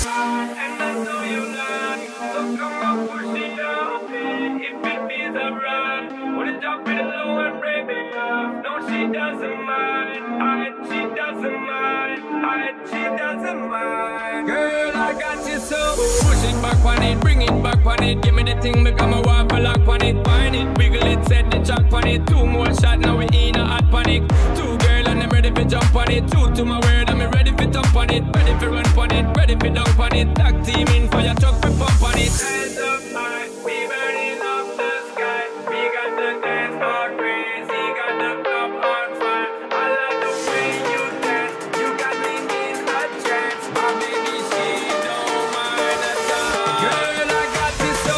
And I know you like, so come on, push it on me. If it feels alright, wanna drop it low and break it up. No, she doesn't mind. She doesn't mind. She doesn't mind. Girl, I got you so. Push it back on it, bring it back on it. Give me the thing, become a waffle lock on it. Find it, wiggle it, set the chalk on it. 2 more shots, now we in a hot panic. 2 girl and I'm ready for jump on it. True to my word, I'm ready for jump on it. Ready for run on it, ready for dunk on it. Tag team in for your truck, we pump on it. Hands up high, we burning up the sky. We got the dance floor crazy, got the club on fire. I like the way you dance, you got me in a trance. My baby, she don't mind at all. Girl, I got this so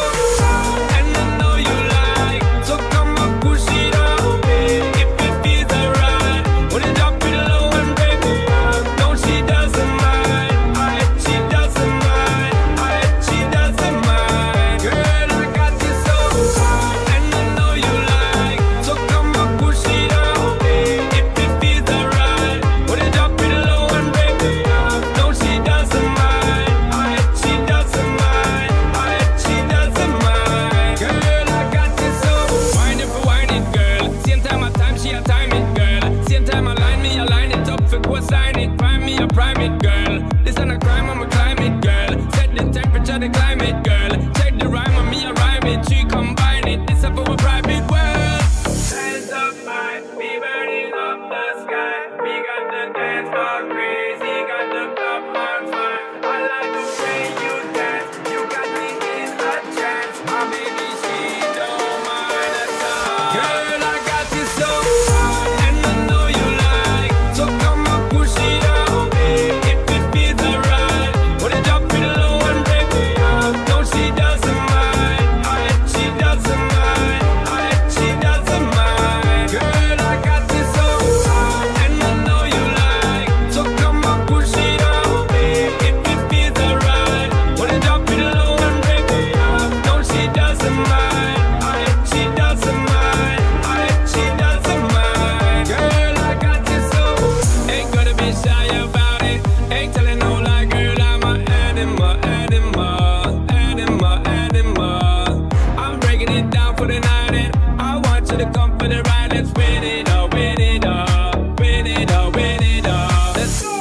and I know you like, so come on, push it on me. If it feels alright, wanna drop it low and break it up. No, she doesn't mind. She doesn't mind. She doesn't mind. Girl, I got this so and I know you like, so come on, push it on me. If it feels alright, wanna drop it low and break it up. No, she doesn't mind. She doesn't mind. She doesn't mind. Girl, I got this so. Wind it for wine it, girl. Same time I time, she a time it, girl. Same time I line me, I line it up for go sign it. Find me a private girl. This ain't a crime, I'm a climate girl. Set the temperature, the climate girl. Check the rhyme on me, I rhyme it. She combine it. This up for a private world. Hands up high, we burning up the sky. We got the dance floor crazy, got the club on fire. I like the way you dance, you got me in a trance. My baby, she don't mind at all. Girl, I got this so and I know you like, so come on, push it on me. If it feels alright, wanna drop it low and break it up. No, she doesn't mind. She doesn't mind. She doesn't mind. Girl, I got this so and I know you like, so come on, push it on me. If it feels alright, wanna drop it low and break it up. No, she doesn't mind. She doesn't mind. She doesn't mind. Girl, I got this so. Ain't gonna be shy about it. Ain't telling no lie, girl, I'm a animal, animal, animal, animal. I'm breaking it down for the night and I want you to come for the ride. Let's win it up, win it up, win it up, win it up. Let's go.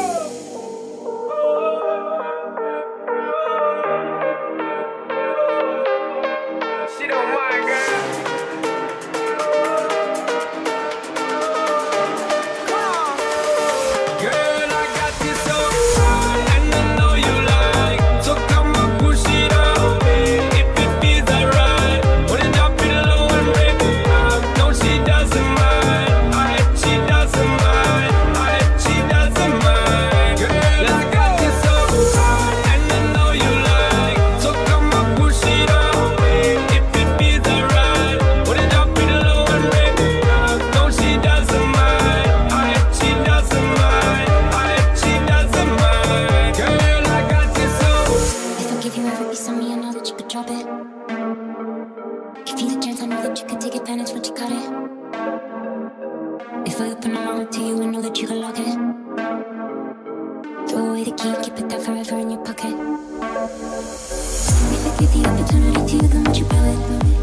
She don't mind, girl. Girl, I got this so and I know you like, so come on, push it on me. If it feels alright, wanna drop it low and break it up. No, she doesn't mind. She doesn't mind. She doesn't mind. Girl, I got this so and I know you like, so come on, push it on me. If it feels alright, wanna drop it low and break it up. No, she doesn't mind. She doesn't mind. She doesn't mind. Girl, I got this so. If I give you every piece of me, I know that you could drop it. Give you the chance, I know that you could take advantage, but you got it. If I open my heart to you, I know that you can lock it. Throw away the key, keep it there forever in your pocket. If I give the opportunity to you, then would you blow it?